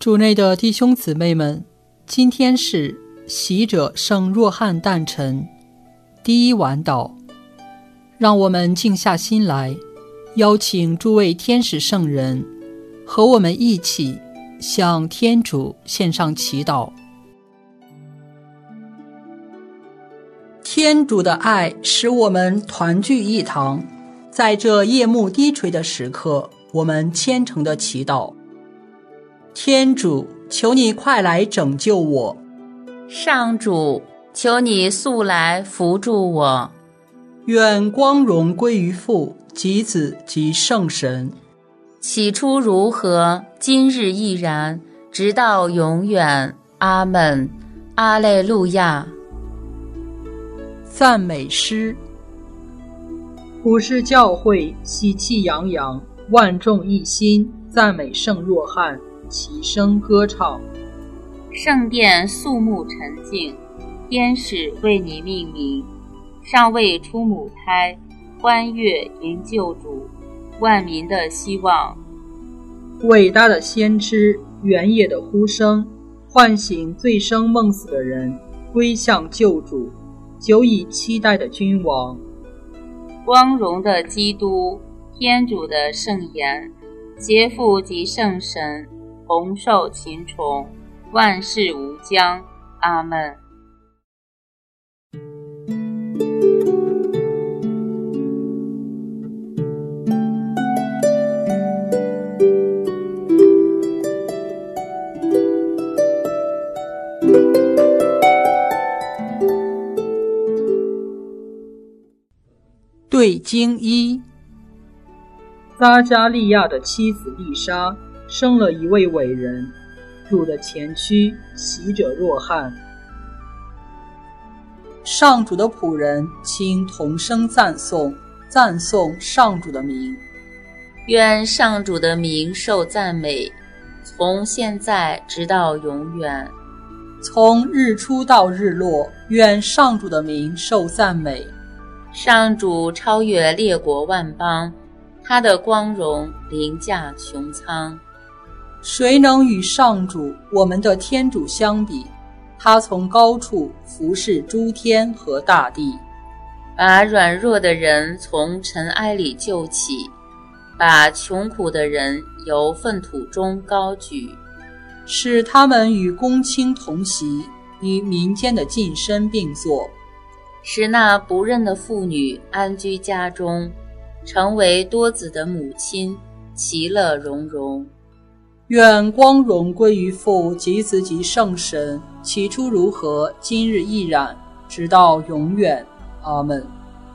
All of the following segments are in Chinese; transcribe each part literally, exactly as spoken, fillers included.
主内的弟兄姊妹们，今天是洗者圣若翰诞辰第一晚祷，让我们静下心来，邀请诸位天使圣人和我们一起向天主献上祈祷。天主的爱使我们团聚一堂，在这夜幕低垂的时刻，我们虔诚地祈祷。天主，求你快来拯救我。 上主，求你速来扶助我。 愿光荣归于父及子及圣神， 起初如何，今日亦然，直到永远。阿们。阿肋路亚。 赞美诗。普世教会喜气洋洋，万众一心，赞美圣若翰，齐声歌唱。 圣殿肃穆沉静，天使为你命名，尚未出母胎，欢悦迎救主，万民的希望。 伟大的先知，原野的呼声，唤醒醉生梦死的人，归向救主，久已期待的君王。 光荣的基督，天主的圣言，携父及圣神，同受秦崇，万事无疆。阿们。 对经一。撒加利亚的妻子丽莎生了一位伟人，主的前驱洗者若翰。上主的仆人，请同声赞颂，赞颂上主的名。 愿上主的名受赞美，从现在直到永远。 从日出到日落，愿上主的名受赞美。 上主超越列国万邦，他的光荣凌驾穹苍。 谁能与上主我们的天主相比？他从高处俯视诸天和大地， 把软弱的人从尘埃里救起，把穷苦的人由粪土中高举， 使他们与公卿同席，与民间的近身并坐， 使那不认的妇女安居家中，成为多子的母亲，其乐融融。 愿光荣归于父及子及圣神，起初如何，今日亦然，直到永远。阿们。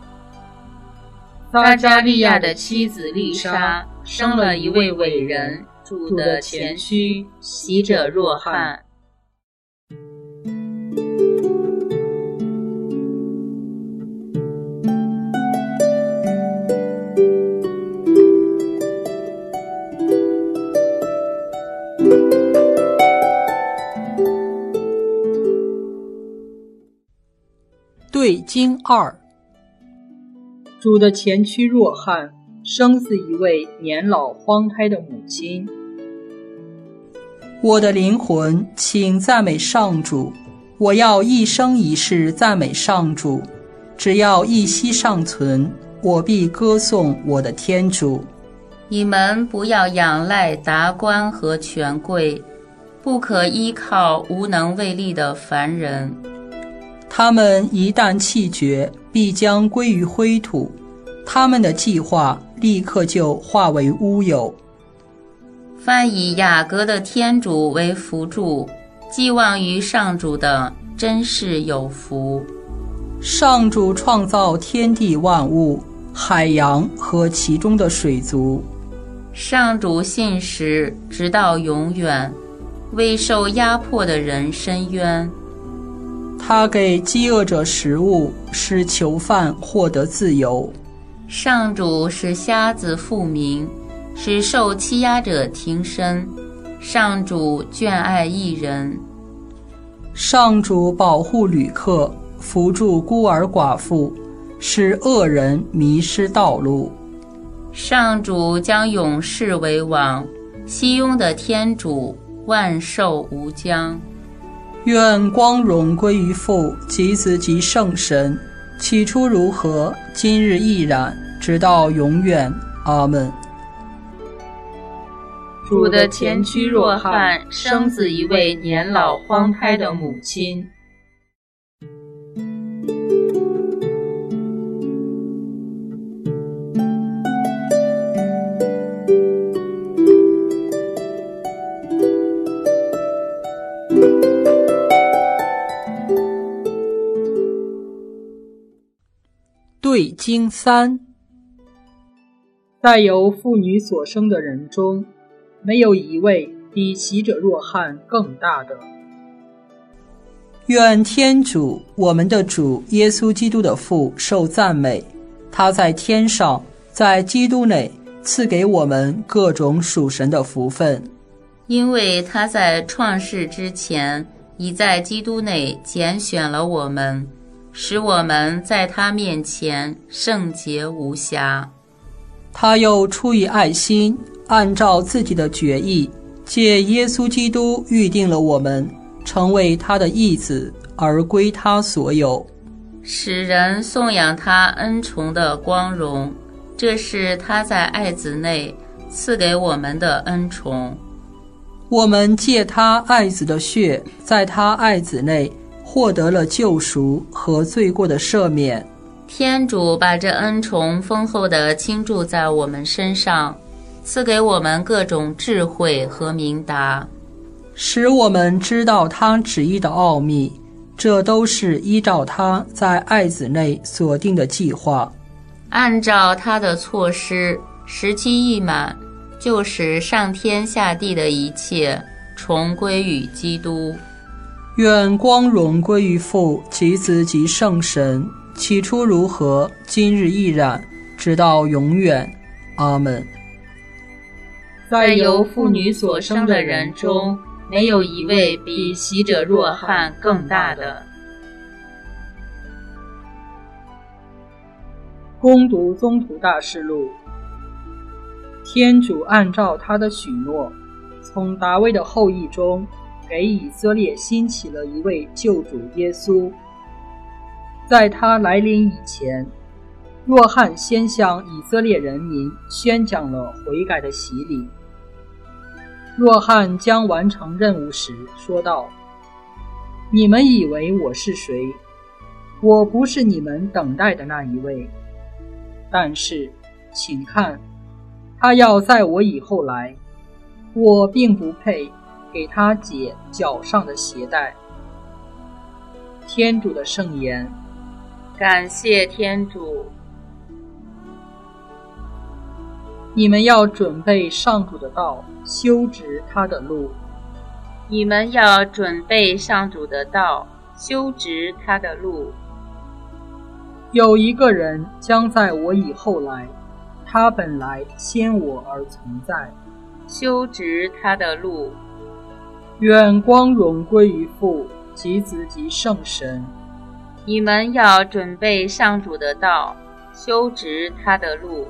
撒加利亚的妻子丽莎生了一位伟人，主的前驱洗者若翰。 对经二。主的前驱若翰生自一位年老荒胎的母亲。我的灵魂，请赞美上主，我要一生一世赞美上主，只要一息尚存，我必歌颂我的天主。 你们不要仰赖达官和权贵，不可依靠无能为力的凡人。 他们一旦气绝，必将归于灰土，他们的计划立刻就化为乌有。 凡以雅各的天主为辅助，寄望于上主的，真是有福。 上主创造天地万物，海洋和其中的水族。 上主信实直到永远，为受压迫的人伸冤。 他给饥饿者食物，使囚犯获得自由。 上主使瞎子复明，使受欺压者挺身。上主眷爱义人。 上主保护旅客，扶助孤儿寡妇，使恶人迷失道路。 上主将勇士为王，熙雍的天主万寿无疆。 愿光荣归于父及子及圣神，起初如何，今日亦然，直到永远。阿们。 主的前驱若翰生子一位年老荒胎的母亲。 对经三，在由妇女所生的人中，没有一位比洗者若翰更大的。愿天主，我们的主耶稣基督的父受赞美，他在天上，在基督内赐给我们各种属神的福分， 因为他在创世之前，已在基督内拣选了我们，使我们在他面前圣洁无瑕。 他又出于爱心，按照自己的决意，借耶稣基督预定了我们成为他的义子，而归他所有， 使人颂扬他恩宠的光荣。这是他在爱子内赐给我们的恩宠。 我们借他爱子的血，在他爱子内获得了救赎和罪过的赦免。 天主把这恩宠丰厚地倾注在我们身上，赐给我们各种智慧和明达， 使我们知道他旨意的奥秘，这都是依照他在爱子内所定的计划， 按照他的措施，时期一满，就使上天下地的一切重归于基督。 愿光荣归于父及子及圣神，起初如何，今日亦然，直到永远。阿们。 在由妇女所生的人中，没有一位比洗者若翰更大的。 恭读宗徒大事录。天主按照他的许诺，从达味的后裔中给以色列兴起了一位救主耶稣。在他来临以前，若翰先向以色列人民宣讲了悔改的洗礼。若翰将完成任务时说道：你们以为我是谁？我不是你们等待的那一位，但是请看，他要在我以后来，我并不配给他解脚上的鞋带。天主的圣言。 感谢天主。 你们要准备上主的道，修直他的路。 你们要准备上主的道，修直他的路。 有一个人将在我以后来，他本来先我而存在， 修直他的路。 愿光荣归于父及子及圣神。 你们要准备上主的道，修直他的路。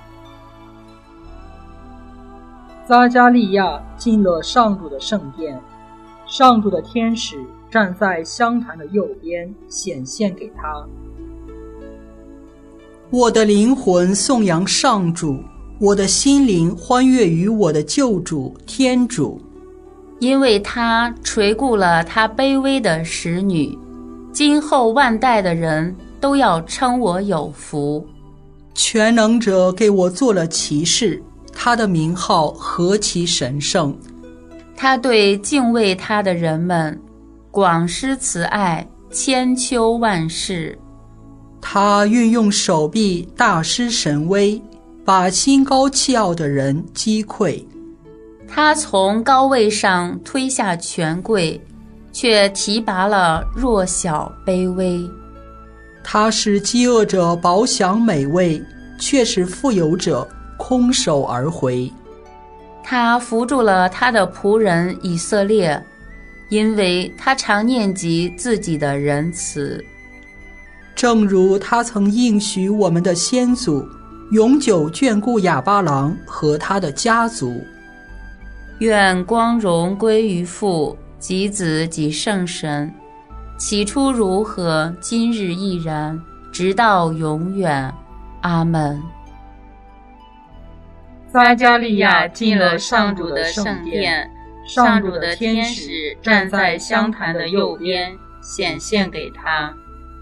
撒加利亚进了上主的圣殿，上主的天使站在香坛的右边，显现给他。 我的灵魂颂扬上主，我的心灵欢悦于我的救主天主， 因为他垂顾了他卑微的使女，今后万代的人都要称我有福。 全能者给我做了骑士，他的名号何其神圣！ 他对敬畏他的人们广施慈爱，千秋万世。 他运用手臂大施神威，把心高气傲的人击溃。 他从高位上推下权贵，却提拔了弱小卑微。 他使饥饿者饱享美味，却使富有者空手而回。 他扶助了他的仆人以色列，因为他常念及自己的仁慈。 正如他曾应许我们的先祖，永久眷顾亚巴郎和他的家族。 愿光荣归于父及子及圣神，起初如何，今日亦然，直到永远。阿们。撒迦利亚进了上主的圣殿，上主的天使站在香坛的右边，显现给他。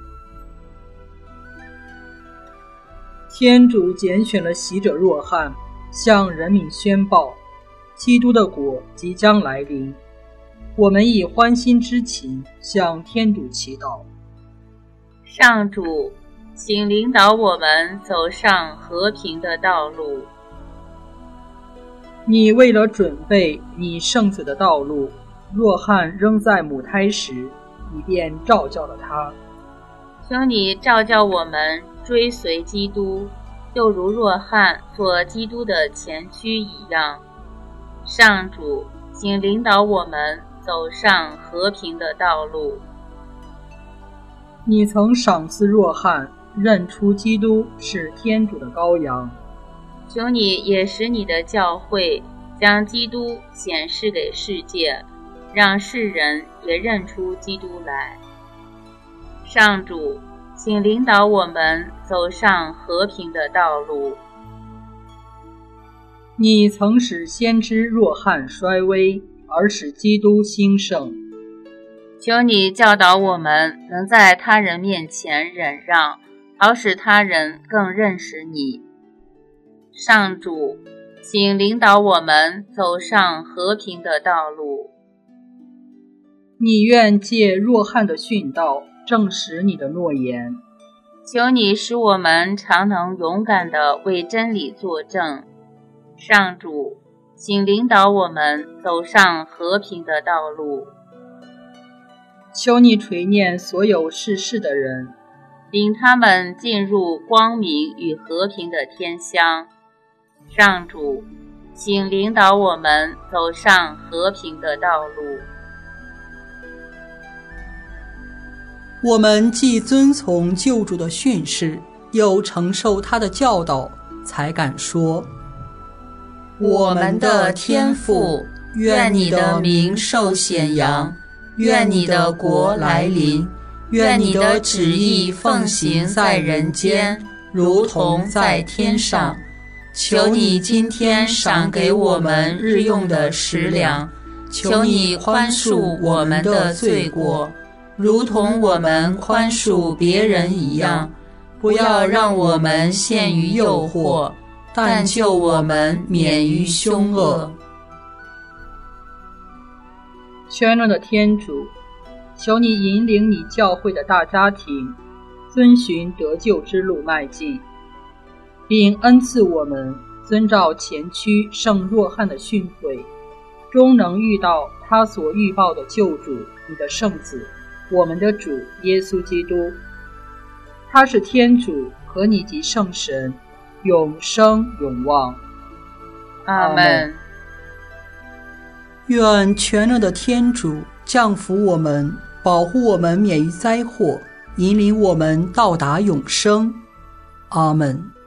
天主拣选了洗者若翰，向人民宣报，基督的国即将来临。我们以欢欣之情向天主祈祷。 上主，请领导我们走上和平的道路。 你为了准备你圣子的道路，若翰仍在母胎时，你便召叫了他。 求你召叫我们追随基督，就如若翰做基督的前驱一样。上主，请领导我们走上和平的道路。 你曾赏赐若翰，认出基督是天主的羔羊。 求你也使你的教会将基督显示给世界，让世人也认出基督来。上主，请领导我们走上和平的道路。 你曾使先知若翰衰微，而使基督兴盛。 求你教导我们能在他人面前忍让，好使他人更认识你。上主，请领导我们走上和平的道路。 你愿借若翰的训道证实你的诺言。 求你使我们常能勇敢地为真理作证。上主，请领导我们走上和平的道路。 求你垂念所有逝世的人， 领他们进入光明与和平的天乡。上主，请领导我们走上和平的道路。 我们既遵从救主的训示，又承受他的教导，才敢说： 我们的天父，愿你的名受显扬，愿你的国来临，愿你的旨意奉行在人间，如同在天上。求你今天赏给我们日用的食粮，求你宽恕我们的罪过，如同我们宽恕别人一样，不要让我们陷于诱惑，但救我们免于凶恶。 全能的天主，求你引领你教会的大家庭，遵循得救之路迈进，并恩赐我们遵照前驱圣若翰的训诲，终能遇到他所预报的救主，你的圣子，我们的主耶稣基督。他是天主，和你及圣神，永生永旺。 阿们。 愿全能的天主降福我们，保护我们免于灾祸，引领我们到达永生。阿们。